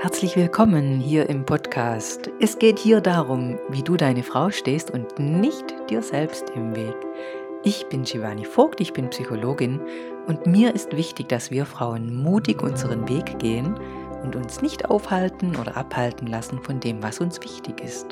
Herzlich willkommen hier im Podcast. Es geht hier darum, wie du deine Frau stehst und nicht dir selbst im Weg. Ich bin Shivani Vogt, ich bin Psychologin und mir ist wichtig, dass wir Frauen mutig unseren Weg gehen und uns nicht aufhalten oder abhalten lassen von dem, was uns wichtig ist.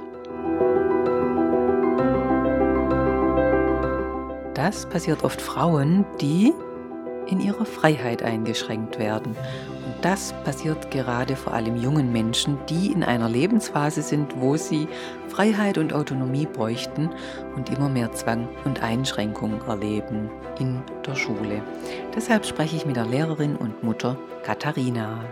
Das passiert oft Frauen, die in ihrer Freiheit eingeschränkt werden. Und das passiert gerade vor allem jungen Menschen, die in einer Lebensphase sind, wo sie Freiheit und Autonomie bräuchten und immer mehr Zwang und Einschränkung erleben in der Schule. Deshalb spreche ich mit der Lehrerin und Mutter Katharina.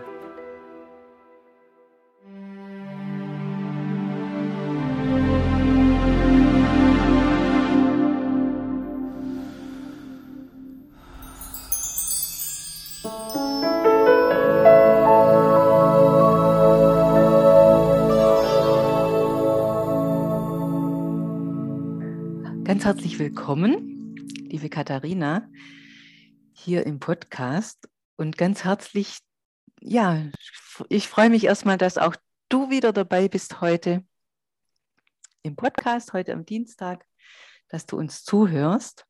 Ganz herzlich willkommen, liebe Katharina, hier im Podcast und ganz herzlich, ich freue mich erstmal, dass auch du wieder dabei bist heute im Podcast, heute am Dienstag, dass du uns zuhörst.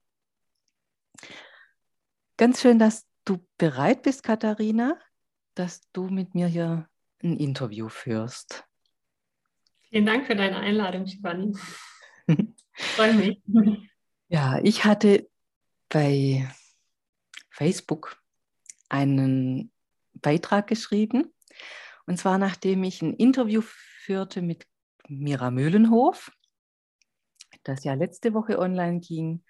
Ganz schön, dass du bereit bist, Katharina, dass du mit mir hier ein Interview führst. Vielen Dank für deine Einladung, Shivani. Freue mich. Ja, ich hatte bei Facebook einen Beitrag geschrieben. Und zwar, nachdem ich ein Interview führte mit Mira Mühlenhof, das ja letzte Woche online ging.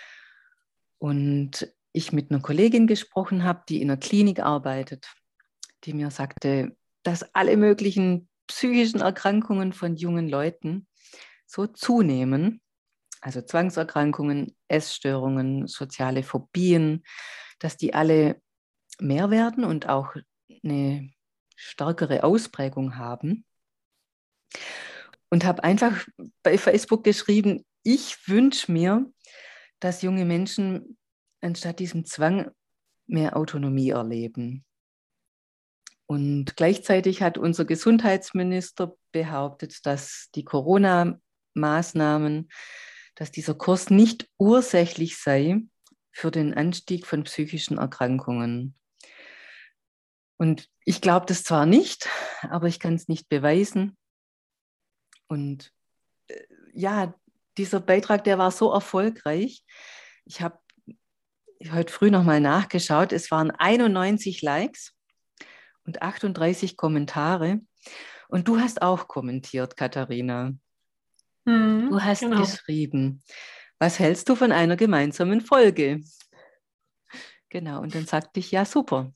Und ich mit einer Kollegin gesprochen habe, die in einer Klinik arbeitet, die mir sagte, dass alle möglichen psychischen Erkrankungen von jungen Leuten so zunehmen, also Zwangserkrankungen, Essstörungen, soziale Phobien, dass die alle mehr werden und auch eine stärkere Ausprägung haben. Und habe einfach bei Facebook geschrieben, ich wünsche mir, dass junge Menschen anstatt diesem Zwang mehr Autonomie erleben. Und gleichzeitig hat unser Gesundheitsminister behauptet, dass die Corona-Maßnahmen, dass dieser Kurs nicht ursächlich sei für den Anstieg von psychischen Erkrankungen. Und ich glaube das zwar nicht, aber ich kann es nicht beweisen. Und dieser Beitrag, der war so erfolgreich. Ich habe heute früh nochmal nachgeschaut. Es waren 91 Likes und 38 Kommentare. Und du hast auch kommentiert, Katharina. Du hast geschrieben, was hältst du von einer gemeinsamen Folge? Genau, und dann sagte ich, ja, super.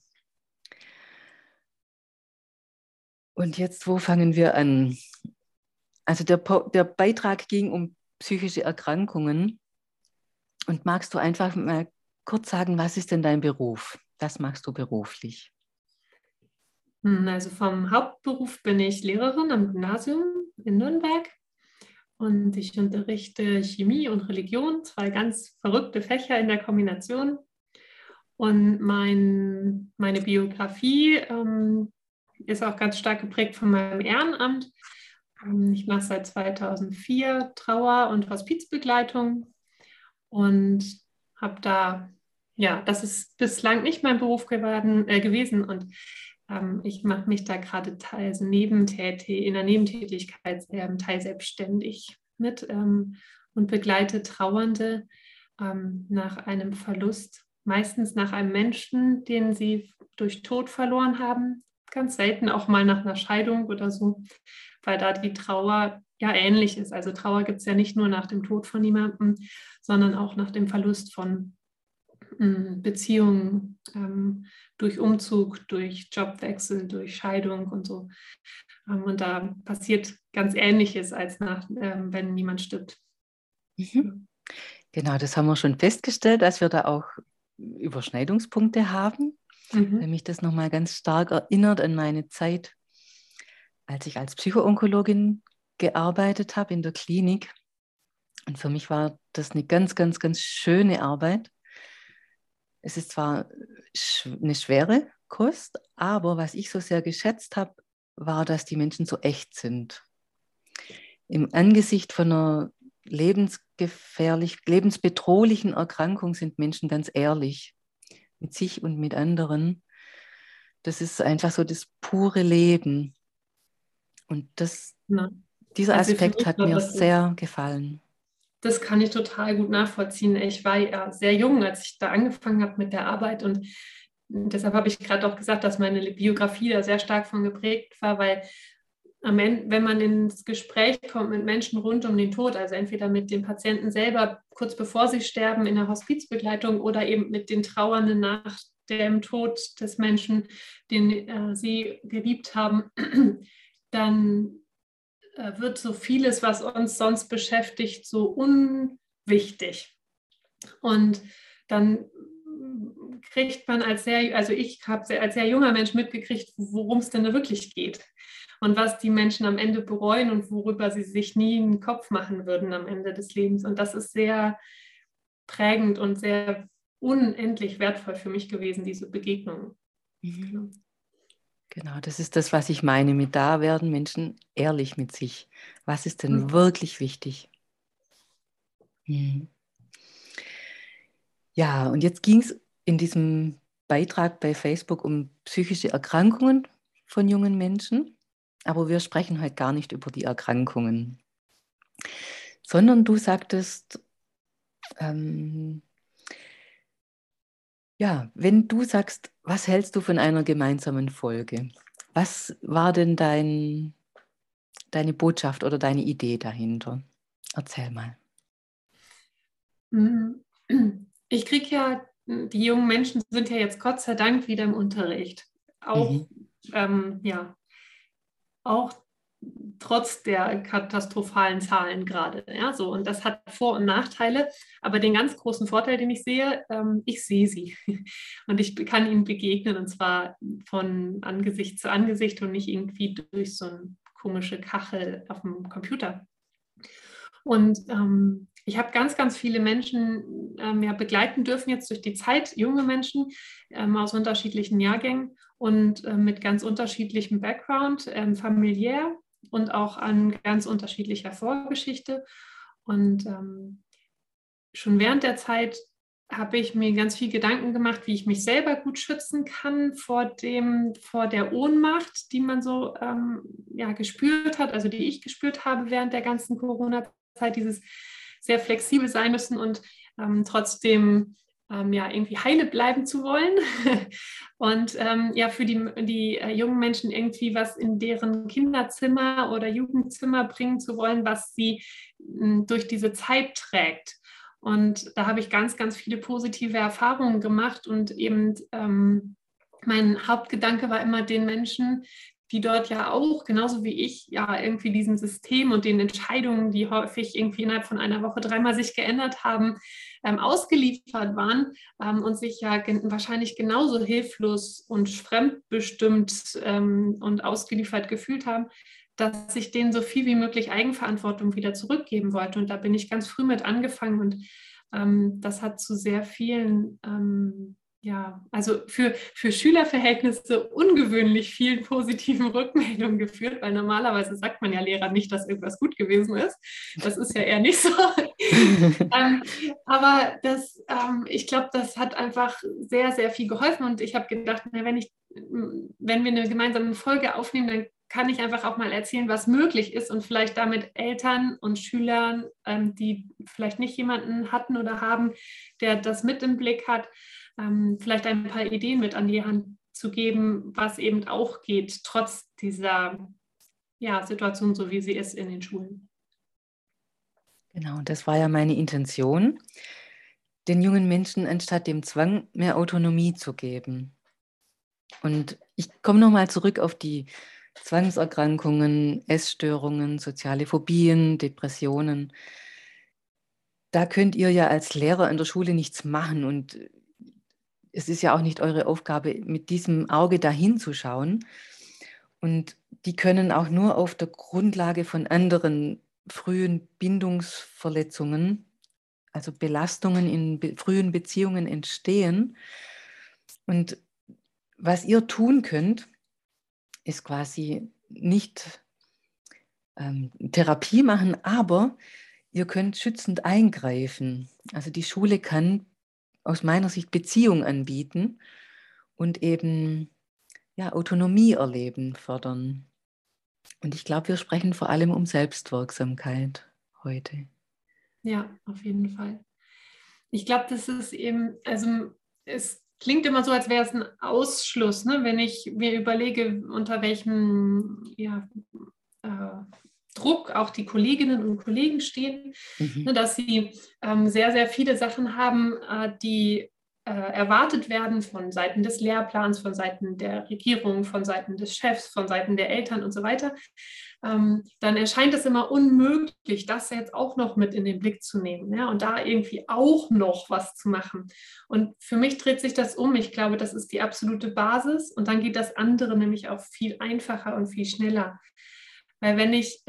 Und jetzt, wo fangen wir an? Also der Beitrag ging um psychische Erkrankungen. Und magst du einfach mal kurz sagen, was ist denn dein Beruf? Was machst du beruflich? Also vom Hauptberuf bin ich Lehrerin am Gymnasium in Nürnberg und ich unterrichte Chemie und Religion, zwei ganz verrückte Fächer in der Kombination. Und meine Biografie ist auch ganz stark geprägt von meinem Ehrenamt. Ich mache seit 2004 Trauer- und Hospizbegleitung und habe da, das ist bislang nicht mein Beruf gewesen und ich mache mich da gerade teils in der Nebentätigkeit teilselbstständig mit und begleite Trauernde nach einem Verlust, meistens nach einem Menschen, den sie durch Tod verloren haben, ganz selten auch mal nach einer Scheidung oder so, weil da die Trauer ja ähnlich ist. Also Trauer gibt es ja nicht nur nach dem Tod von jemandem, sondern auch nach dem Verlust von Beziehungen, durch Umzug, durch Jobwechsel, durch Scheidung und so. Und da passiert ganz Ähnliches, als wenn niemand stirbt. Mhm. Genau, das haben wir schon festgestellt, dass wir da auch Überschneidungspunkte haben. Weil mich das nochmal ganz stark erinnert an meine Zeit, als ich als Psychoonkologin gearbeitet habe in der Klinik. Und für mich war das eine ganz, ganz, ganz schöne Arbeit. Es ist zwar eine schwere Kost, aber was ich so sehr geschätzt habe, war, dass die Menschen so echt sind. Im Angesicht von einer lebensbedrohlichen Erkrankung sind Menschen ganz ehrlich mit sich und mit anderen. Das ist einfach so das pure Leben. Und Ja. dieser Also für Aspekt mich hat war mir das ist, sehr gefallen. das kann ich total gut nachvollziehen. Ich war ja sehr jung, als ich da angefangen habe mit der Arbeit und deshalb habe ich gerade auch gesagt, dass meine Biografie da sehr stark von geprägt war, weil am Ende, wenn man ins Gespräch kommt mit Menschen rund um den Tod, also entweder mit den Patienten selber kurz bevor sie sterben in der Hospizbegleitung oder eben mit den Trauernden nach dem Tod des Menschen, den sie geliebt haben, dann wird so vieles, was uns sonst beschäftigt, so unwichtig. Und dann kriegt man also ich habe als sehr junger Mensch mitgekriegt, worum es denn da wirklich geht und was die Menschen am Ende bereuen und worüber sie sich nie einen Kopf machen würden am Ende des Lebens. Und das ist sehr prägend und sehr unendlich wertvoll für mich gewesen, diese Begegnung. Mhm. Genau, das ist das, was ich meine. Mit da werden Menschen ehrlich mit sich. Was ist denn wirklich wichtig? Mhm. Ja, und jetzt ging es in diesem Beitrag bei Facebook um psychische Erkrankungen von jungen Menschen. Aber wir sprechen heute gar nicht über die Erkrankungen, sondern du sagtest, ja, wenn du sagst, was hältst du von einer gemeinsamen Folge? Was war denn deine Botschaft oder deine Idee dahinter? Erzähl mal. Ich kriege ja, die jungen Menschen sind ja jetzt Gott sei Dank wieder im Unterricht. Auch, Mhm. ja, auch trotz der katastrophalen Zahlen gerade. Ja, so. Und das hat Vor- und Nachteile. Aber den ganz großen Vorteil, den ich sehe, ich sehe sie. Und ich kann ihnen begegnen, und zwar von Angesicht zu Angesicht und nicht irgendwie durch so eine komische Kachel auf dem Computer. Und ich habe ganz, ganz viele Menschen ja, begleiten dürfen jetzt durch die Zeit, junge Menschen aus unterschiedlichen Jahrgängen und mit ganz unterschiedlichem Background, familiär und auch an ganz unterschiedlicher Vorgeschichte. Und schon während der Zeit habe ich mir ganz viel Gedanken gemacht, wie ich mich selber gut schützen kann vor der Ohnmacht, die man so ja, gespürt hat, also die ich gespürt habe während der ganzen Corona-Zeit, dieses sehr flexibel sein müssen und trotzdem ja, irgendwie heile bleiben zu wollen und ja, für die jungen Menschen irgendwie was in deren Kinderzimmer oder Jugendzimmer bringen zu wollen, was sie durch diese Zeit trägt. Und da habe ich ganz, ganz viele positive Erfahrungen gemacht und eben mein Hauptgedanke war immer den Menschen, die dort ja auch, genauso wie ich, ja irgendwie diesem System und den Entscheidungen, die häufig irgendwie innerhalb von einer Woche dreimal sich geändert haben, ausgeliefert waren und sich ja wahrscheinlich genauso hilflos und fremdbestimmt und ausgeliefert gefühlt haben, dass ich denen so viel wie möglich Eigenverantwortung wieder zurückgeben wollte. Und da bin ich ganz früh mit angefangen und das hat zu sehr vielen ja, also für Schülerverhältnisse ungewöhnlich vielen positiven Rückmeldungen geführt, weil normalerweise sagt man ja Lehrern nicht, dass irgendwas gut gewesen ist. Das ist ja eher nicht so. ähm, aber ich glaube, das hat einfach sehr, sehr viel geholfen und ich habe gedacht, na, wenn wir eine gemeinsame Folge aufnehmen, dann kann ich einfach auch mal erzählen, was möglich ist und vielleicht damit Eltern und Schülern, die vielleicht nicht jemanden hatten oder haben, der das mit im Blick hat, vielleicht ein paar Ideen mit an die Hand zu geben, was eben auch geht, trotz dieser ja, Situation, so wie sie ist in den Schulen. Genau, das war ja meine Intention, den jungen Menschen anstatt dem Zwang mehr Autonomie zu geben. Und ich komme nochmal zurück auf die Zwangserkrankungen, Essstörungen, soziale Phobien, Depressionen. Da könnt ihr ja als Lehrer in der Schule nichts machen und es ist ja auch nicht eure Aufgabe, mit diesem Auge dahin zu schauen. Und die können auch nur auf der Grundlage von anderen frühen Bindungsverletzungen, also Belastungen in frühen Beziehungen entstehen. Und was ihr tun könnt, ist quasi nicht Therapie machen, aber ihr könnt schützend eingreifen. Also die Schule kann aus meiner Sicht Beziehung anbieten und eben Autonomie erleben, fördern. Und ich glaube, wir sprechen vor allem um Selbstwirksamkeit heute. Ja, auf jeden Fall. Ich glaube, das ist eben, also es klingt immer so, als wäre es ein Ausschluss, ne? Wenn ich mir überlege, unter welchem Druck auch die Kolleginnen und Kollegen stehen, ne, dass sie sehr, sehr viele Sachen haben, die erwartet werden von Seiten des Lehrplans, von Seiten der Regierung, von Seiten des Chefs, von Seiten der Eltern und so weiter, dann erscheint es immer unmöglich, das jetzt auch noch mit in den Blick zu nehmen, ja, und da irgendwie auch noch was zu machen. Und für mich dreht sich das um. Ich glaube, das ist die absolute Basis und dann geht das andere nämlich auch viel einfacher und viel schneller. Weil wenn ich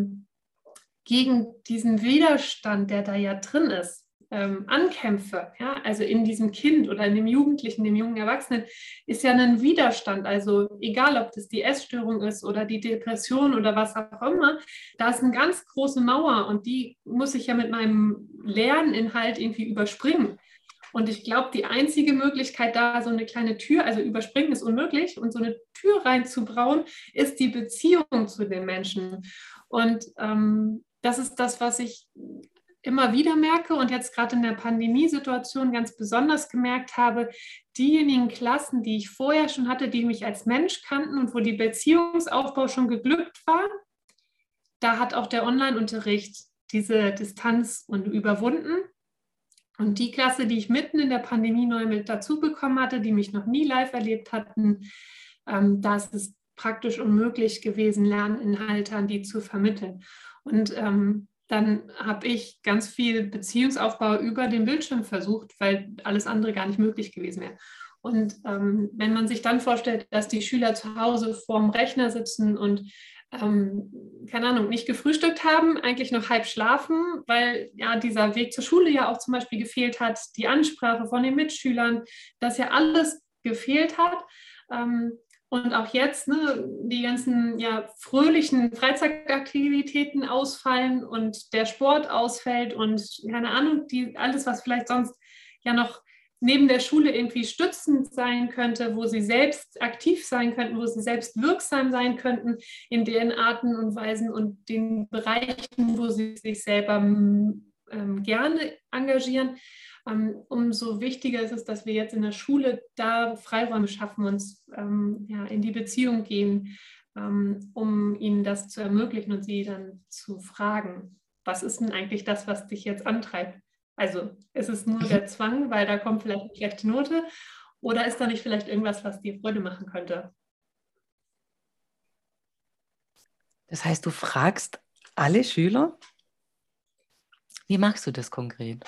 gegen diesen Widerstand, der da ja drin ist, ankämpfe, ja, also in diesem Kind oder in dem Jugendlichen, dem jungen Erwachsenen, ist ja ein Widerstand. Also egal, ob das die Essstörung ist oder die Depression oder was auch immer, da ist eine ganz große Mauer und die muss ich ja mit meinem Lerninhalt irgendwie überspringen. Und ich glaube, die einzige Möglichkeit, da so eine kleine Tür, also überspringen ist unmöglich, und so eine Tür reinzubrauen, ist die Beziehung zu den Menschen. Und das ist das, was ich immer wieder merke und jetzt gerade in der Pandemiesituation ganz besonders gemerkt habe, diejenigen Klassen, die ich vorher schon hatte, die mich als Mensch kannten und wo die Beziehungsaufbau schon geglückt war, da hat auch der Online-Unterricht diese Distanz überwunden. Und die Klasse, die ich mitten in der Pandemie neu mit dazu bekommen hatte, die mich noch nie live erlebt hatten, da ist es praktisch unmöglich gewesen, Lerninhalte an die zu vermitteln. Und dann habe ich ganz viel Beziehungsaufbau über den Bildschirm versucht, weil alles andere gar nicht möglich gewesen wäre. Und wenn man sich dann vorstellt, dass die Schüler zu Hause vorm Rechner sitzen und keine Ahnung, nicht gefrühstückt haben, eigentlich noch halb schlafen, weil ja dieser Weg zur Schule ja auch zum Beispiel gefehlt hat, die Ansprache von den Mitschülern, dass ja alles gefehlt hat. Und auch jetzt, ne, die ganzen fröhlichen Freizeitaktivitäten ausfallen und der Sport ausfällt und keine Ahnung, alles, was vielleicht sonst ja noch neben der Schule irgendwie stützend sein könnte, wo sie selbst aktiv sein könnten, wo sie selbst wirksam sein könnten in den Arten und Weisen und den Bereichen, wo sie sich selber gerne engagieren. Umso wichtiger ist es, dass wir jetzt in der Schule da Freiräume schaffen, uns in die Beziehung gehen, um ihnen das zu ermöglichen und sie dann zu fragen, was ist denn eigentlich das, was dich jetzt antreibt? Also ist es nur der Zwang, weil da kommt vielleicht eine schlechte Note, oder ist da nicht vielleicht irgendwas, was dir Freude machen könnte? Das heißt, du fragst alle Schüler? Wie machst du das konkret?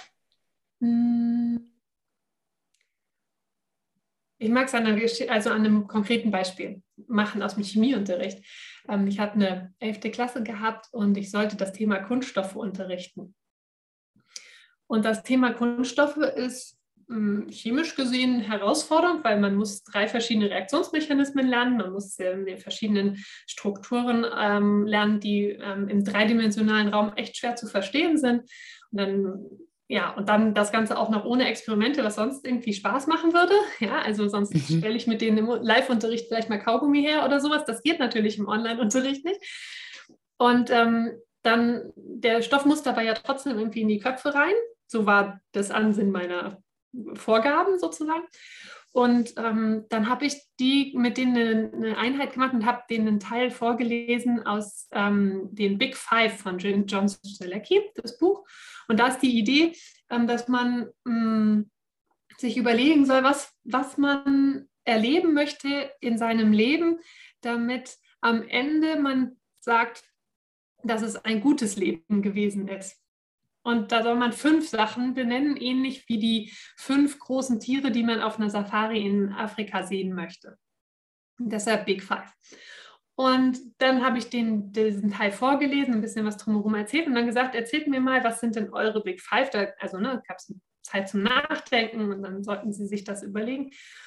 Ich mag es an einem konkreten Beispiel machen aus dem Chemieunterricht. Ich hatte eine 11. Klasse gehabt und ich sollte das Thema Kunststoffe unterrichten. Und das Thema Kunststoffe ist chemisch gesehen herausfordernd, weil man muss 3 verschiedene Reaktionsmechanismen lernen, man muss die verschiedenen Strukturen lernen, die im dreidimensionalen Raum echt schwer zu verstehen sind. Und dann das Ganze auch noch ohne Experimente, was sonst irgendwie Spaß machen würde. Ja, also sonst stelle ich mit denen im Live-Unterricht vielleicht mal Kaugummi her oder sowas. Das geht natürlich im Online-Unterricht nicht. Und dann, der Stoff muss dabei ja trotzdem irgendwie in die Köpfe rein. So war das Ansinnen meiner Vorgaben sozusagen. Und dann habe ich mit denen eine Einheit gemacht und habe denen einen Teil vorgelesen aus den Big Five von John Strzelecki, das Buch. Und da ist die Idee, dass man sich überlegen soll, was man erleben möchte in seinem Leben, damit am Ende man sagt, dass es ein gutes Leben gewesen ist. Und da soll man 5 Sachen benennen, ähnlich wie die 5 großen Tiere, die man auf einer Safari in Afrika sehen möchte. Und deshalb Big Five. Und dann habe ich diesen Teil vorgelesen, ein bisschen was drumherum erzählt und dann gesagt, erzählt mir mal, was sind denn eure Big Five? Da gab es Zeit zum Nachdenken und dann sollten sie sich das überlegen.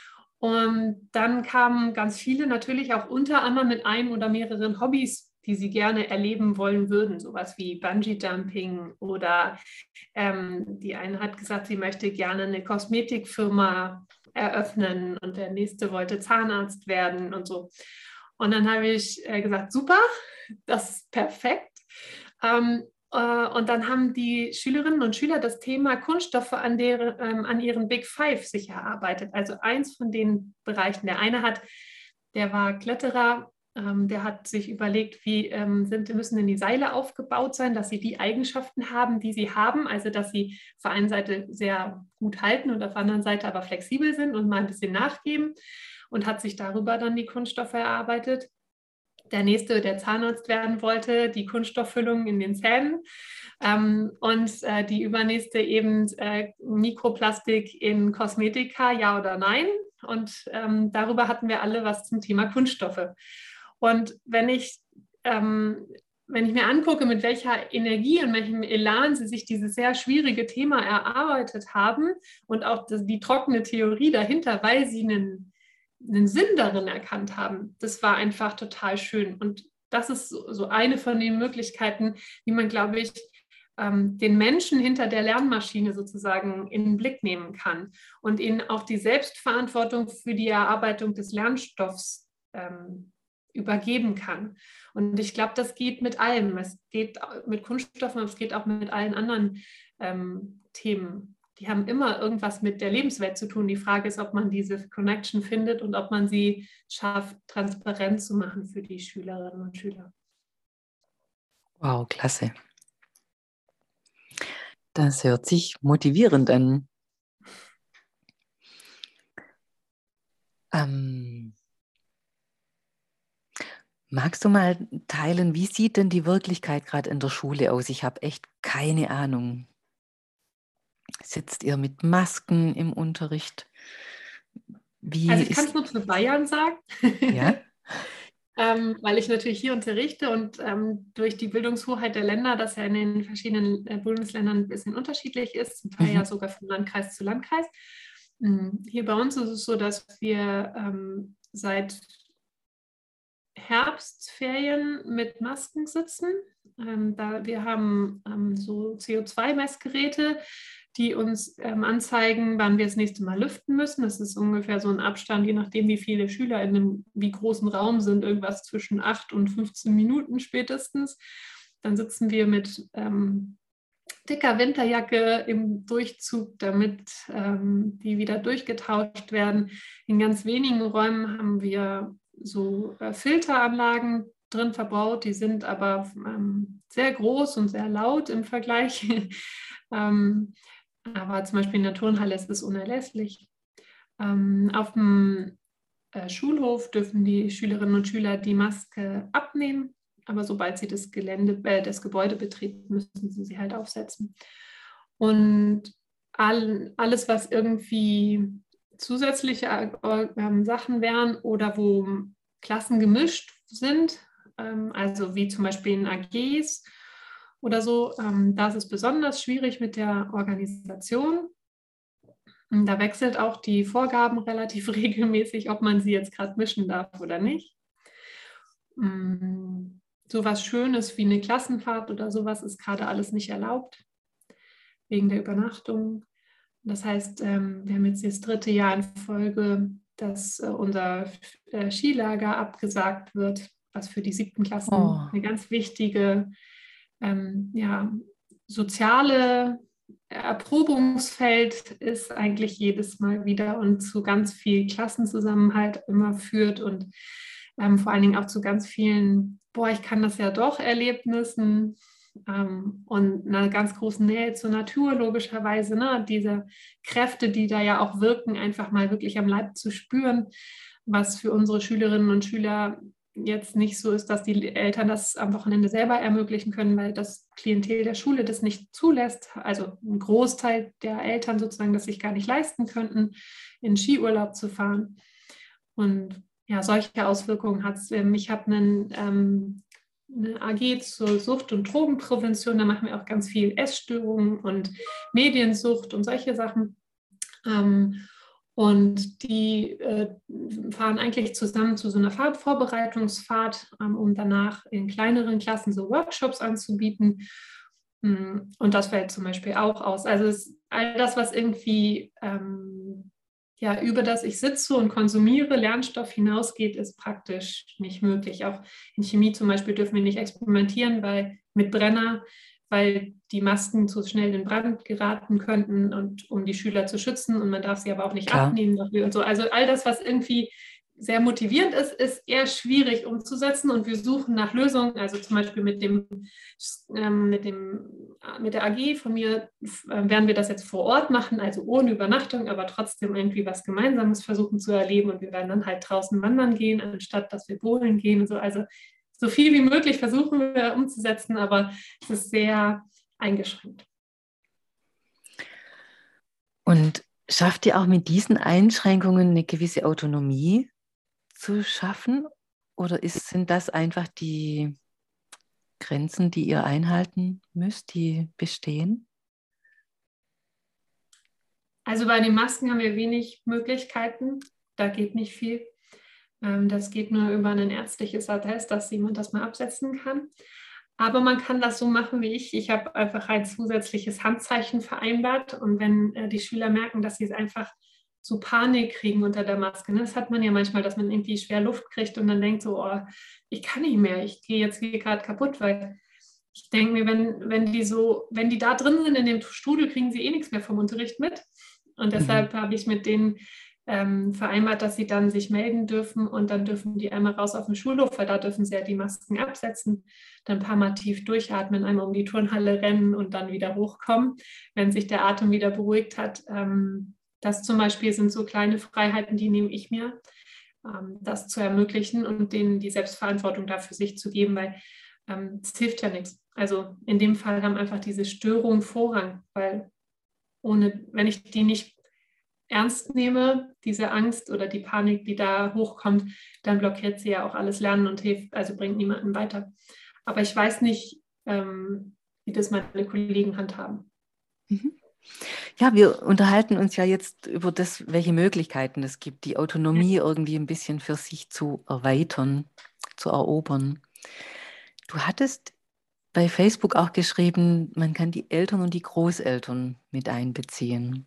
Und dann kamen ganz viele natürlich auch unter anderem mit einem oder mehreren Hobbys, die sie gerne erleben wollen würden. Sowas wie Bungee-Jumping oder die eine hat gesagt, sie möchte gerne eine Kosmetikfirma eröffnen und der nächste wollte Zahnarzt werden und so. Und dann habe ich gesagt, super, das ist perfekt. Und dann haben die Schülerinnen und Schüler das Thema Kunststoffe an ihren Big Five sich erarbeitet. Also eins von den Bereichen. Der eine der war Kletterer, der hat sich überlegt, müssen denn die Seile aufgebaut sein, dass sie die Eigenschaften haben, die sie haben. Also dass sie auf der einen Seite sehr gut halten und auf der anderen Seite aber flexibel sind und mal ein bisschen nachgeben. Und hat sich darüber dann die Kunststoffe erarbeitet. Der nächste, der Zahnarzt werden wollte, die Kunststofffüllung in den Zähnen. Die übernächste eben Mikroplastik in Kosmetika, ja oder nein. Und darüber hatten wir alle was zum Thema Kunststoffe. Und wenn ich mir angucke, mit welcher Energie und welchem Elan sie sich dieses sehr schwierige Thema erarbeitet haben und auch die trockene Theorie dahinter, weil sie einen Sinn darin erkannt haben. Das war einfach total schön. Und das ist so eine von den Möglichkeiten, wie man, glaube ich, den Menschen hinter der Lernmaschine sozusagen in den Blick nehmen kann und ihnen auch die Selbstverantwortung für die Erarbeitung des Lernstoffs übergeben kann. Und ich glaube, das geht mit allem. Es geht mit Kunststoffen, aber es geht auch mit allen anderen Themen. Die haben immer irgendwas mit der Lebenswelt zu tun. Die Frage ist, ob man diese Connection findet und ob man sie schafft, transparent zu machen für die Schülerinnen und Schüler. Wow, klasse. Das hört sich motivierend an. Magst du mal teilen, wie sieht denn die Wirklichkeit gerade in der Schule aus? Ich habe echt keine Ahnung. Sitzt ihr mit Masken im Unterricht? Also ich kann es nur für Bayern sagen, ja? weil ich natürlich hier unterrichte und durch die Bildungshoheit der Länder, das ja in den verschiedenen Bundesländern ein bisschen unterschiedlich ist, zum Teil ja sogar von Landkreis zu Landkreis. Hier bei uns ist es so, dass wir seit Herbstferien mit Masken sitzen. Wir haben so CO2-Messgeräte, die uns anzeigen, wann wir das nächste Mal lüften müssen. Das ist ungefähr so ein Abstand, je nachdem, wie viele Schüler in einem wie großen Raum sind, irgendwas zwischen 8 und 15 Minuten spätestens. Dann sitzen wir mit dicker Winterjacke im Durchzug, damit die wieder durchgetauscht werden. In ganz wenigen Räumen haben wir so Filteranlagen drin verbaut, die sind aber sehr groß und sehr laut im Vergleich. Aber zum Beispiel in der Turnhalle ist es unerlässlich. Auf dem Schulhof dürfen die Schülerinnen und Schüler die Maske abnehmen, aber sobald sie das Gebäude betreten, müssen sie halt aufsetzen. Und alles, was irgendwie zusätzliche Sachen wären oder wo Klassen gemischt sind, also wie zum Beispiel in AGs oder so, da ist es besonders schwierig mit der Organisation. Und da wechselt auch die Vorgaben relativ regelmäßig, ob man sie jetzt gerade mischen darf oder nicht. So was Schönes wie eine Klassenfahrt oder sowas ist gerade alles nicht erlaubt, wegen der Übernachtung. Das heißt, wir haben jetzt das 3. Jahr in Folge, dass unser Skilager abgesagt wird, was für die 7. Klassen eine ganz wichtige soziale Erprobungsfeld ist eigentlich jedes Mal wieder und zu ganz viel Klassenzusammenhalt immer führt und vor allen Dingen auch zu ganz vielen, ich kann das ja doch Erlebnissen und einer ganz großen Nähe zur Natur logischerweise, ne? Diese Kräfte, die da ja auch wirken, einfach mal wirklich am Leib zu spüren, was für unsere Schülerinnen und Schüler jetzt nicht so ist, dass die Eltern das am Wochenende selber ermöglichen können, weil das Klientel der Schule das nicht zulässt. Also ein Großteil der Eltern sozusagen das sich gar nicht leisten könnten, in Skiurlaub zu fahren. Und ja, solche Auswirkungen hat es. Ich habe eine AG zur Sucht- und Drogenprävention, da machen wir auch ganz viel Essstörungen und Mediensucht und solche Sachen. Und die fahren eigentlich zusammen zu so einer Vorbereitungsfahrt, um danach in kleineren Klassen so Workshops anzubieten. Und das fällt zum Beispiel auch aus. Also all das, was irgendwie ja, über das ich sitze und konsumiere Lernstoff hinausgeht, ist praktisch nicht möglich. Auch in Chemie zum Beispiel dürfen wir nicht experimentieren mit Brenner, weil die Masken zu schnell in Brand geraten könnten und um die Schüler zu schützen, und man darf sie aber auch nicht Klar. abnehmen dafür und so. Also all das, was irgendwie sehr motivierend ist, ist eher schwierig umzusetzen, und wir suchen nach Lösungen. Also zum Beispiel mit der AG von mir werden wir das jetzt vor Ort machen, also ohne Übernachtung, aber trotzdem irgendwie was Gemeinsames versuchen zu erleben, und wir werden dann halt draußen wandern gehen, anstatt dass wir bowlen gehen und so. Also so viel wie möglich versuchen wir umzusetzen, aber es ist sehr eingeschränkt. Und schafft ihr auch mit diesen Einschränkungen eine gewisse Autonomie zu schaffen? Oder sind das einfach die Grenzen, die ihr einhalten müsst, die bestehen? Also bei den Masken haben wir wenig Möglichkeiten. Da geht nicht viel. Das geht nur über ein ärztliches Attest, dass jemand das mal absetzen kann. Aber man kann das so machen wie ich. Ich habe einfach ein zusätzliches Handzeichen vereinbart. Und wenn die Schüler merken, dass sie es einfach so Panik kriegen unter der Maske, ne? Das hat man ja manchmal, dass man irgendwie schwer Luft kriegt und dann denkt so, oh, ich kann nicht mehr, ich gehe jetzt hier gerade kaputt, weil ich denke mir, wenn die da drin sind in dem Strudel, kriegen sie eh nichts mehr vom Unterricht mit. Und deshalb habe ich mit denen vereinbart, dass sie dann sich melden dürfen, und dann dürfen die einmal raus auf den Schulhof, weil da dürfen sie ja die Masken absetzen, dann ein paar Mal tief durchatmen, einmal um die Turnhalle rennen und dann wieder hochkommen, wenn sich der Atem wieder beruhigt hat. Das zum Beispiel sind so kleine Freiheiten, die nehme ich mir, das zu ermöglichen und denen die Selbstverantwortung dafür sich zu geben, weil es hilft ja nichts. Also in dem Fall haben einfach diese Störungen Vorrang, weil wenn ich die nicht ernst nehme, diese Angst oder die Panik, die da hochkommt, dann blockiert sie ja auch alles Lernen und hilft, also bringt niemanden weiter. Aber ich weiß nicht, wie das meine Kollegen handhaben. Ja, wir unterhalten uns ja jetzt über das, welche Möglichkeiten es gibt, die Autonomie irgendwie ein bisschen für sich zu erweitern, zu erobern. Du hattest bei Facebook auch geschrieben, man kann die Eltern und die Großeltern mit einbeziehen.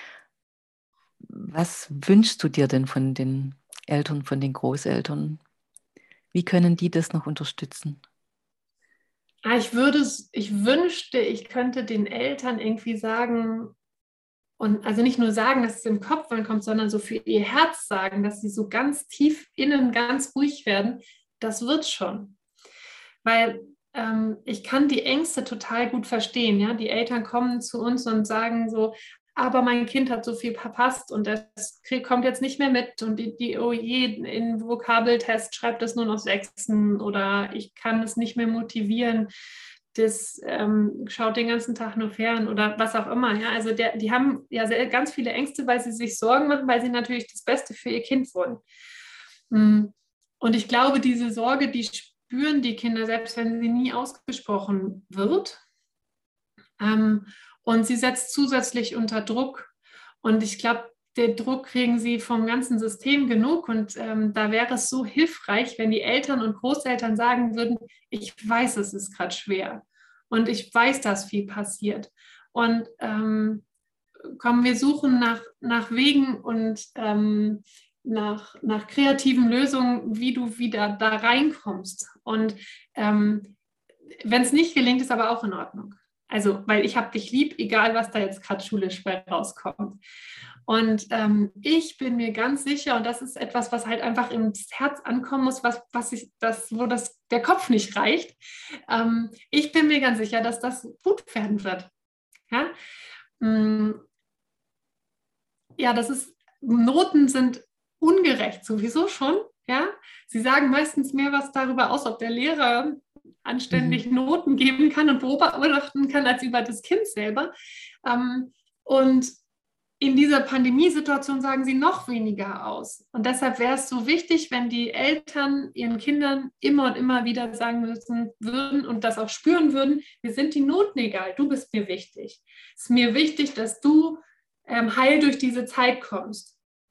Was wünschst du dir denn von den Eltern, von den Großeltern? Wie können die das noch unterstützen? Ich wünschte, ich könnte den Eltern irgendwie sagen, und also nicht nur sagen, dass es im Kopf ankommt, sondern so für ihr Herz sagen, dass sie so ganz tief innen ganz ruhig werden. Das wird schon. Weil ich kann die Ängste total gut verstehen. Ja? Die Eltern kommen zu uns und sagen so, aber mein Kind hat so viel verpasst und das kommt jetzt nicht mehr mit, und oh je, in Vokabeltest schreibt es nur noch Sechsen, oder ich kann es nicht mehr motivieren, das schaut den ganzen Tag nur fern oder was auch immer. Ja? Also die haben ja ganz viele Ängste, weil sie sich Sorgen machen, weil sie natürlich das Beste für ihr Kind wollen. Und ich glaube, diese Sorge, die spüren die Kinder, selbst wenn sie nie ausgesprochen wird. Und sie setzt zusätzlich unter Druck. Und ich glaube, den Druck kriegen sie vom ganzen System genug. Und da wäre es so hilfreich, wenn die Eltern und Großeltern sagen würden, ich weiß, es ist gerade schwer. Und ich weiß, dass viel passiert. Und komm, wir suchen nach Wegen und nach kreativen Lösungen, wie du wieder da reinkommst. Und wenn es nicht gelingt, ist aber auch in Ordnung. Also, weil ich habe dich lieb, egal was da jetzt gerade schulisch bei rauskommt. Und ich bin mir ganz sicher, und das ist etwas, was halt einfach ins Herz ankommen muss, wo der Kopf nicht reicht. Ich bin mir ganz sicher, dass das gut werden wird. Ja, Noten sind ungerecht sowieso schon. Ja, sie sagen meistens mehr was darüber aus, ob der Lehrer anständig Noten geben kann und beobachten kann, als über das Kind selber. Und in dieser Pandemiesituation sagen sie noch weniger aus. Und deshalb wäre es so wichtig, wenn die Eltern ihren Kindern immer und immer wieder sagen würden und das auch spüren würden, mir sind die Noten egal, du bist mir wichtig. Es ist mir wichtig, dass du heil durch diese Zeit kommst.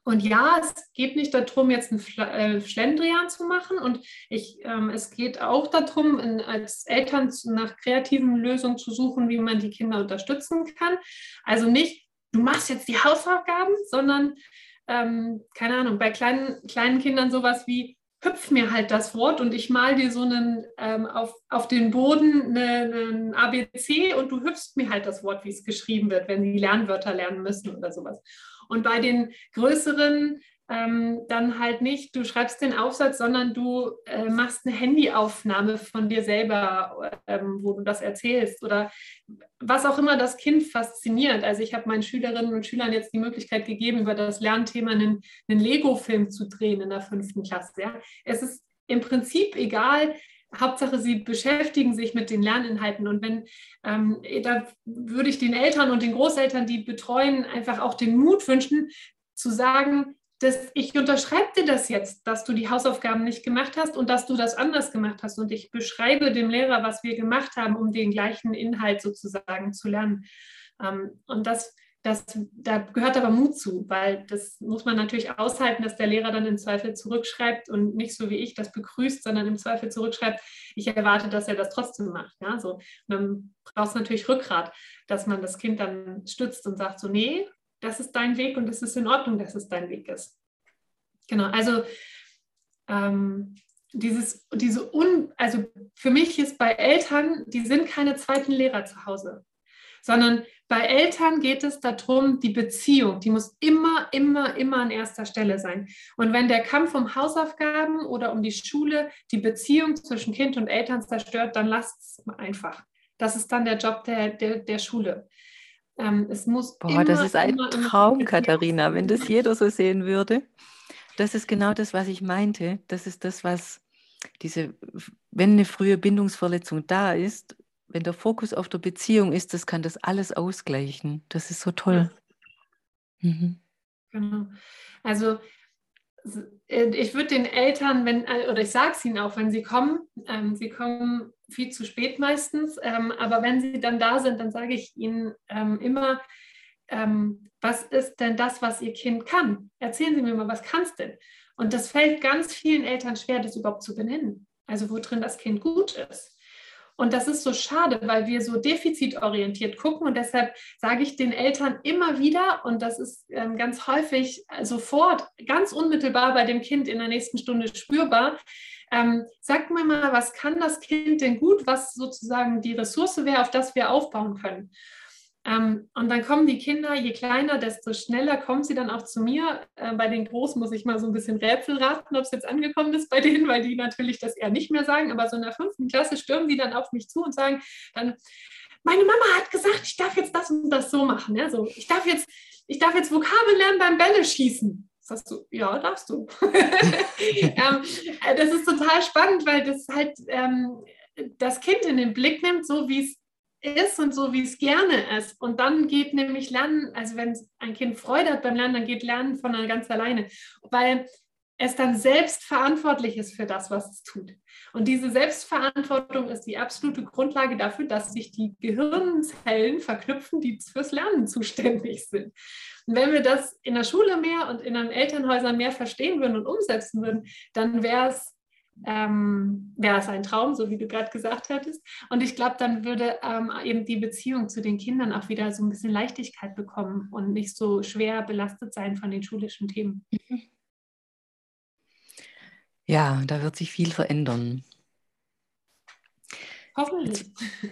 Und ja, es geht nicht darum, jetzt einen Schlendrian zu machen. Und es geht auch darum, als Eltern nach kreativen Lösungen zu suchen, wie man die Kinder unterstützen kann. Also nicht, du machst jetzt die Hausaufgaben, sondern, keine Ahnung, bei kleinen Kindern sowas wie, hüpf mir halt das Wort und ich mal dir so auf den Boden einen ABC und du hüpfst mir halt das Wort, wie es geschrieben wird, wenn die Lernwörter lernen müssen oder sowas. Und bei den größeren dann halt nicht, du schreibst den Aufsatz, sondern du machst eine Handyaufnahme von dir selber, wo du das erzählst oder was auch immer das Kind fasziniert. Also ich habe meinen Schülerinnen und Schülern jetzt die Möglichkeit gegeben, über das Lernthema einen Lego-Film zu drehen in der 5. Klasse. Ja. Es ist im Prinzip egal, Hauptsache, sie beschäftigen sich mit den Lerninhalten. Und da würde ich den Eltern und den Großeltern, die betreuen, einfach auch den Mut wünschen, zu sagen, ich unterschreibe dir das jetzt, dass du die Hausaufgaben nicht gemacht hast und dass du das anders gemacht hast. Und ich beschreibe dem Lehrer, was wir gemacht haben, um den gleichen Inhalt sozusagen zu lernen. Und da gehört aber Mut zu, weil das muss man natürlich aushalten, dass der Lehrer dann im Zweifel zurückschreibt und nicht so wie ich das begrüßt, sondern im Zweifel zurückschreibt, ich erwarte, dass er das trotzdem macht. Ja? So. Und dann brauchst du natürlich Rückgrat, dass man das Kind dann stützt und sagt so, nee, das ist dein Weg und es ist in Ordnung, dass es dein Weg ist. Genau, also also für mich ist bei Eltern, die sind keine zweiten Lehrer zu Hause, sondern bei Eltern geht es darum, die Beziehung, die muss immer, immer, immer an erster Stelle sein. Und wenn der Kampf um Hausaufgaben oder um die Schule die Beziehung zwischen Kind und Eltern zerstört, dann lasst es einfach. Das ist dann der Job der Schule. Es muss Das ist ein Traum, Katharina, wenn das jeder so sehen würde. Das ist genau das, was ich meinte. Das ist das, was wenn eine frühe Bindungsverletzung da ist, wenn der Fokus auf der Beziehung ist, das kann das alles ausgleichen. Das ist so toll. Ja. Mhm. Genau. Also ich würde den Eltern, oder ich sage es ihnen auch, wenn sie kommen viel zu spät meistens, aber wenn sie dann da sind, dann sage ich ihnen immer, was ist denn das, was ihr Kind kann? Erzählen Sie mir mal, was kannst du denn? Und das fällt ganz vielen Eltern schwer, das überhaupt zu benennen. Also wo drin das Kind gut ist. Und das ist so schade, weil wir so defizitorientiert gucken und deshalb sage ich den Eltern immer wieder, und das ist ganz häufig sofort, ganz unmittelbar bei dem Kind in der nächsten Stunde spürbar, sagt mir mal, was kann das Kind denn gut, was sozusagen die Ressource wäre, auf das wir aufbauen können. Und dann kommen die Kinder, je kleiner, desto schneller kommen sie dann auch zu mir. Bei den Großen muss ich mal so ein bisschen Rätsel raten, ob es jetzt angekommen ist bei denen, weil die natürlich das eher nicht mehr sagen. Aber so in der 5. Klasse stürmen die dann auf mich zu und sagen dann, meine Mama hat gesagt, ich darf jetzt das und das so machen. Ja, so, ich darf jetzt Vokabeln lernen beim Bälle schießen. Sagst du, ja, darfst du. Das ist total spannend, weil das halt das Kind in den Blick nimmt, so wie es ist und so, wie es gerne ist. Und dann geht nämlich Lernen, also wenn ein Kind Freude hat beim Lernen, dann geht Lernen von ganz alleine, weil es dann selbst verantwortlich ist für das, was es tut. Und diese Selbstverantwortung ist die absolute Grundlage dafür, dass sich die Gehirnzellen verknüpfen, die fürs Lernen zuständig sind. Und wenn wir das in der Schule mehr und in den Elternhäusern mehr verstehen würden und umsetzen würden, dann wäre es ein Traum, so wie du gerade gesagt hattest. Und ich glaube, dann würde eben die Beziehung zu den Kindern auch wieder so ein bisschen Leichtigkeit bekommen und nicht so schwer belastet sein von den schulischen Themen. Ja, da wird sich viel verändern. Hoffentlich.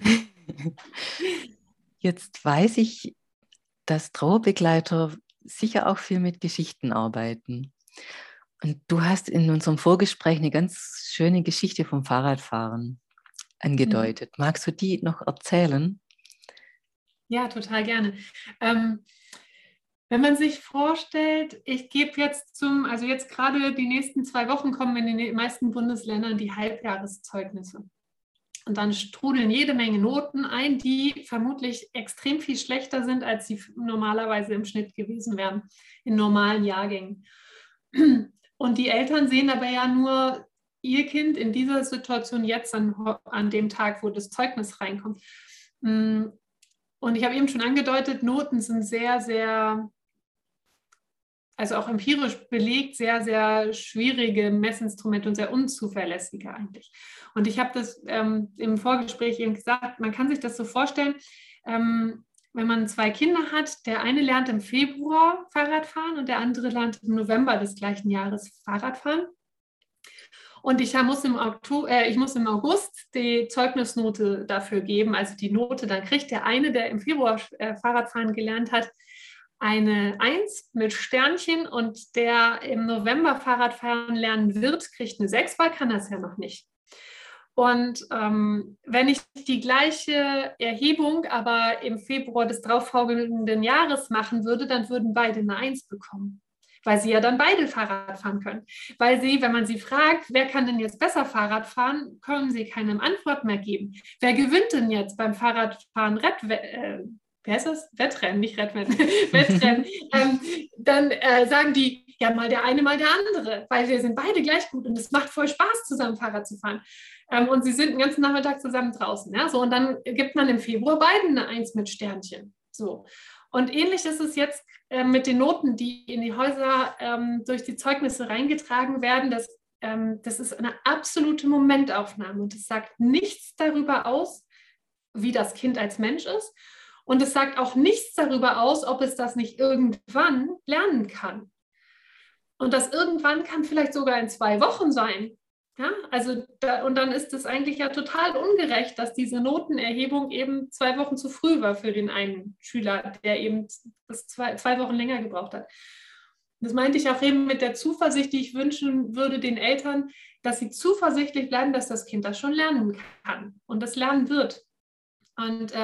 Jetzt weiß ich, dass Trauerbegleiter sicher auch viel mit Geschichten arbeiten. Und du hast in unserem Vorgespräch eine ganz schöne Geschichte vom Fahrradfahren angedeutet. Magst du die noch erzählen? Ja, total gerne. Wenn man sich vorstellt, ich gebe jetzt also jetzt gerade die nächsten 2 Wochen kommen in den meisten Bundesländern die Halbjahreszeugnisse. Und dann strudeln jede Menge Noten ein, die vermutlich extrem viel schlechter sind, als sie normalerweise im Schnitt gewesen wären, in normalen Jahrgängen. Und die Eltern sehen aber ja nur ihr Kind in dieser Situation jetzt an dem Tag, wo das Zeugnis reinkommt. Und ich habe eben schon angedeutet, Noten sind sehr, sehr, also auch empirisch belegt, sehr, sehr schwierige Messinstrumente und sehr unzuverlässige eigentlich. Und ich habe das im Vorgespräch eben gesagt, man kann sich das so vorstellen, wenn man 2 Kinder hat, der eine lernt im Februar Fahrradfahren und der andere lernt im November des gleichen Jahres Fahrradfahren. Und ich muss im August die Zeugnisnote dafür geben, also die Note, dann kriegt der eine, der im Februar Fahrradfahren gelernt hat, eine 1 mit Sternchen und der im November Fahrradfahren lernen wird, kriegt eine 6, weil kann das ja noch nicht. Und wenn ich die gleiche Erhebung aber im Februar des darauffolgenden Jahres machen würde, dann würden beide eine 1 bekommen, weil sie ja dann beide Fahrrad fahren können. Weil sie, wenn man sie fragt, wer kann denn jetzt besser Fahrrad fahren, können sie keine Antwort mehr geben. Wer gewinnt denn jetzt beim Fahrradfahren wie heißt das? Wettrennen, nicht Rettrennen, Wettrennen. Dann sagen die, ja, mal der eine, mal der andere, weil wir sind beide gleich gut und es macht voll Spaß, zusammen Fahrrad zu fahren. Und sie sind den ganzen Nachmittag zusammen draußen. Ja? So, und dann gibt man im Februar beiden eine 1 mit Sternchen. So. Und ähnlich ist es jetzt mit den Noten, die in die Häuser durch die Zeugnisse reingetragen werden. Das ist eine absolute Momentaufnahme und es sagt nichts darüber aus, wie das Kind als Mensch ist. Und es sagt auch nichts darüber aus, ob es das nicht irgendwann lernen kann. Und das irgendwann kann vielleicht sogar in 2 Wochen sein. Ja, also und dann ist es eigentlich ja total ungerecht, dass diese Notenerhebung eben 2 Wochen zu früh war für den einen Schüler, der eben das 2 Wochen länger gebraucht hat. Das meinte ich auch eben mit der Zuversicht, die ich wünschen würde den Eltern, dass sie zuversichtlich bleiben, dass das Kind das schon lernen kann und das lernen wird. Und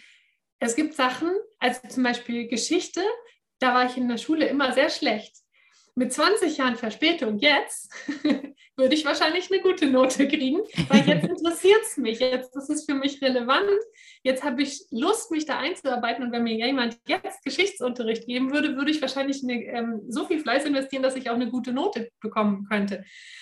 es gibt Sachen, also zum Beispiel Geschichte, da war ich in der Schule immer sehr schlecht. Mit 20 Jahren Verspätung jetzt würde ich wahrscheinlich eine gute Note kriegen, weil jetzt interessiert es mich, jetzt ist es für mich relevant, jetzt habe ich Lust, mich da einzuarbeiten und wenn mir jemand jetzt Geschichtsunterricht geben würde, würde ich wahrscheinlich so viel Fleiß investieren, dass ich auch eine gute Note bekommen könnte.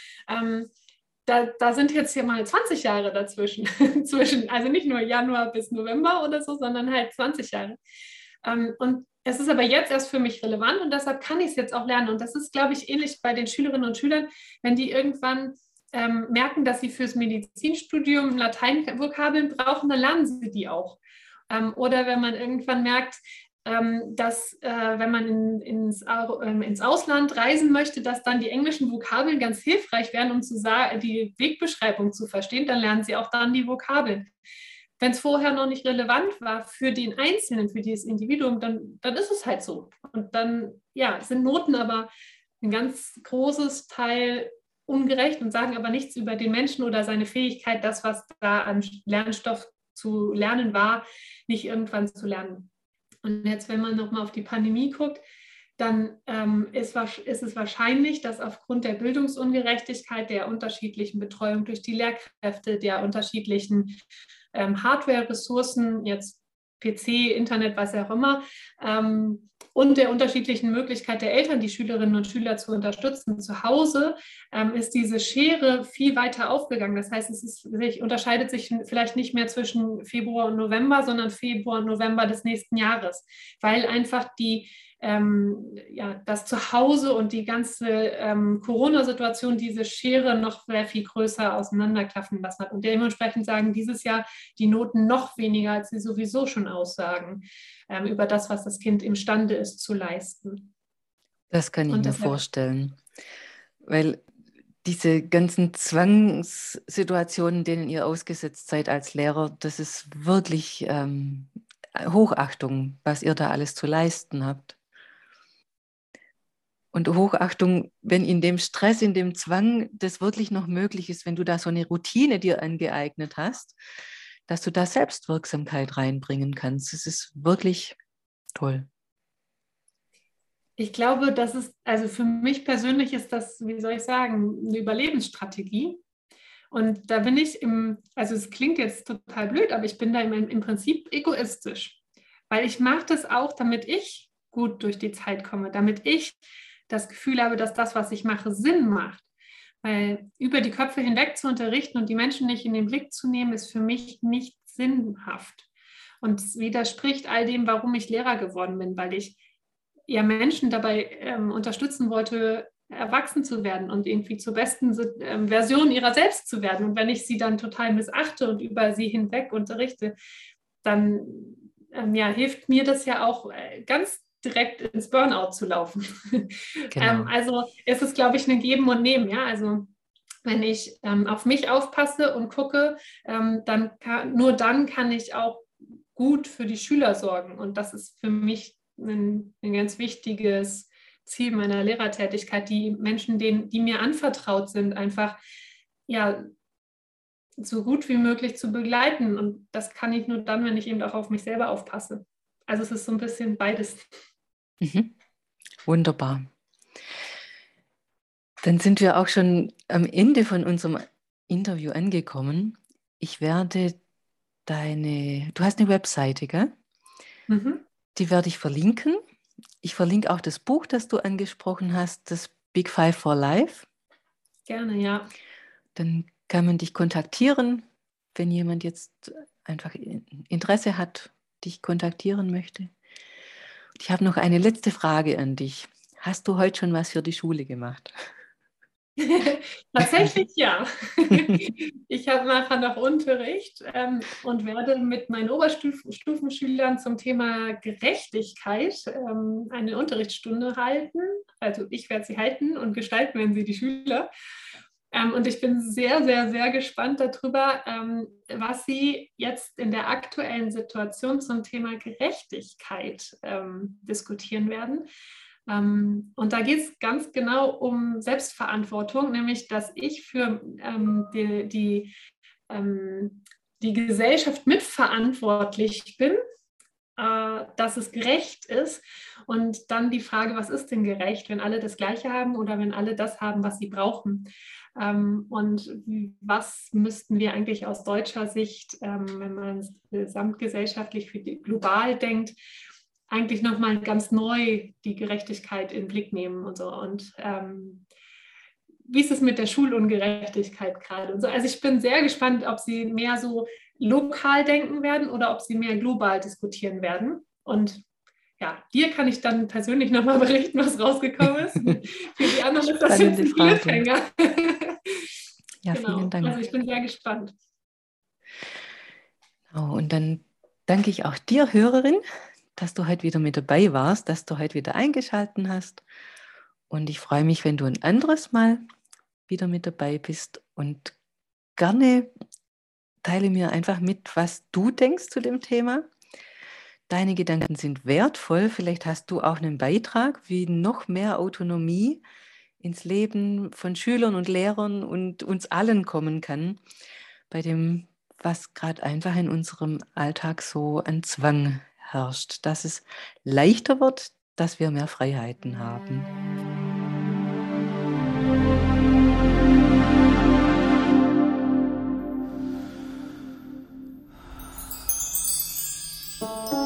Da sind jetzt hier mal 20 Jahre dazwischen, also nicht nur Januar bis November oder so, sondern halt 20 Jahre. Und es ist aber jetzt erst für mich relevant und deshalb kann ich es jetzt auch lernen. Und das ist, glaube ich, ähnlich bei den Schülerinnen und Schülern, wenn die irgendwann merken, dass sie fürs Medizinstudium Lateinvokabeln brauchen, dann lernen sie die auch. Oder wenn man irgendwann merkt, dass wenn man ins Ausland reisen möchte, dass dann die englischen Vokabeln ganz hilfreich wären, um die Wegbeschreibung zu verstehen, dann lernen sie auch dann die Vokabeln. Wenn es vorher noch nicht relevant war für den Einzelnen, für dieses Individuum, dann ist es halt so. Und dann sind Noten aber ein ganz großes Teil ungerecht und sagen aber nichts über den Menschen oder seine Fähigkeit, das, was da an Lernstoff zu lernen war, nicht irgendwann zu lernen. Und jetzt, wenn man nochmal auf die Pandemie guckt, dann ist es wahrscheinlich, dass aufgrund der Bildungsungerechtigkeit, der unterschiedlichen Betreuung durch die Lehrkräfte, der unterschiedlichen Hardware-Ressourcen, jetzt PC, Internet, was auch immer, und der unterschiedlichen Möglichkeit der Eltern, die Schülerinnen und Schüler zu unterstützen zu Hause, ist diese Schere viel weiter aufgegangen. Das heißt, unterscheidet sich vielleicht nicht mehr zwischen Februar und November, sondern Februar und November des nächsten Jahres, weil einfach das Zuhause und die ganze Corona-Situation diese Schere noch sehr viel größer auseinanderklaffen lassen hat. Und dementsprechend sagen dieses Jahr die Noten noch weniger, als sie sowieso schon aussagen, über das, was das Kind imstande ist zu leisten. Das kann ich mir vorstellen, weil diese ganzen Zwangssituationen, denen ihr ausgesetzt seid als Lehrer, das ist wirklich Hochachtung, was ihr da alles zu leisten habt. Und Hochachtung, wenn in dem Stress, in dem Zwang das wirklich noch möglich ist, wenn du da so eine Routine dir angeeignet hast, dass du da Selbstwirksamkeit reinbringen kannst. Das ist wirklich toll. Ich glaube, also für mich persönlich ist das, wie soll ich sagen, eine Überlebensstrategie. Und da bin ich also es klingt jetzt total blöd, aber ich bin da im Prinzip egoistisch. Weil ich mache das auch, damit ich gut durch die Zeit komme, damit ich das Gefühl habe, dass das, was ich mache, Sinn macht. Weil über die Köpfe hinweg zu unterrichten und die Menschen nicht in den Blick zu nehmen, ist für mich nicht sinnhaft. Und es widerspricht all dem, warum ich Lehrer geworden bin, weil ich ja, Menschen dabei unterstützen wollte, erwachsen zu werden und irgendwie zur besten Version ihrer selbst zu werden. Und wenn ich sie dann total missachte und über sie hinweg unterrichte, dann hilft mir das ja auch ganz direkt ins Burnout zu laufen. Genau. Also es ist, glaube ich, ein Geben und Nehmen. Ja? Also wenn ich auf mich aufpasse und gucke, nur dann kann ich auch gut für die Schüler sorgen. Und das ist für mich ein ganz wichtiges Ziel meiner Lehrertätigkeit, die Menschen, die mir anvertraut sind, einfach ja so gut wie möglich zu begleiten. Und das kann ich nur dann, wenn ich eben auch auf mich selber aufpasse. Also es ist so ein bisschen beides. Mhm. Wunderbar. Dann sind wir auch schon am Ende von unserem Interview angekommen. Ich werde du hast eine Webseite, gell? Mhm. Die werde ich verlinken. Ich verlinke auch das Buch, das du angesprochen hast, das Big Five for Life. Gerne, ja. Dann kann man dich kontaktieren, wenn jemand jetzt einfach Interesse hat, dich kontaktieren möchte. Ich habe noch eine letzte Frage an dich. Hast du heute schon was für die Schule gemacht? Tatsächlich ja. Ich habe nachher noch Unterricht und werde mit meinen Oberstufenschülern zum Thema Gerechtigkeit eine Unterrichtsstunde halten. Also ich werde sie halten und gestalten werden sie die Schüler. Und ich bin sehr, sehr, sehr gespannt darüber, was Sie jetzt in der aktuellen Situation zum Thema Gerechtigkeit diskutieren werden. Und da geht es ganz genau um Selbstverantwortung, nämlich dass ich für die Gesellschaft mitverantwortlich bin, dass es gerecht ist. Und dann die Frage, was ist denn gerecht, wenn alle das Gleiche haben oder wenn alle das haben, was sie brauchen? Und was müssten wir eigentlich aus deutscher Sicht, wenn man gesamtgesellschaftlich global denkt, eigentlich nochmal ganz neu die Gerechtigkeit in den Blick nehmen und so. Und wie ist es mit der Schulungerechtigkeit gerade? Und so. Also ich bin sehr gespannt, ob Sie mehr so lokal denken werden oder ob Sie mehr global diskutieren werden. Und ja, dir kann ich dann persönlich nochmal berichten, was rausgekommen ist. Für die anderen ist das jetzt ein Cliffhanger. Ja, genau. Vielen Dank. Also ich bin sehr gespannt. Oh, und dann danke ich auch dir, Hörerin, dass du heute wieder mit dabei warst, dass du heute wieder eingeschaltet hast. Und ich freue mich, wenn du ein anderes Mal wieder mit dabei bist. Und gerne teile mir einfach mit, was du denkst zu dem Thema. Deine Gedanken sind wertvoll. Vielleicht hast du auch einen Beitrag, wie noch mehr Autonomie ins Leben von Schülern und Lehrern und uns allen kommen kann, bei dem, was gerade einfach in unserem Alltag so an Zwang herrscht, dass es leichter wird, dass wir mehr Freiheiten haben.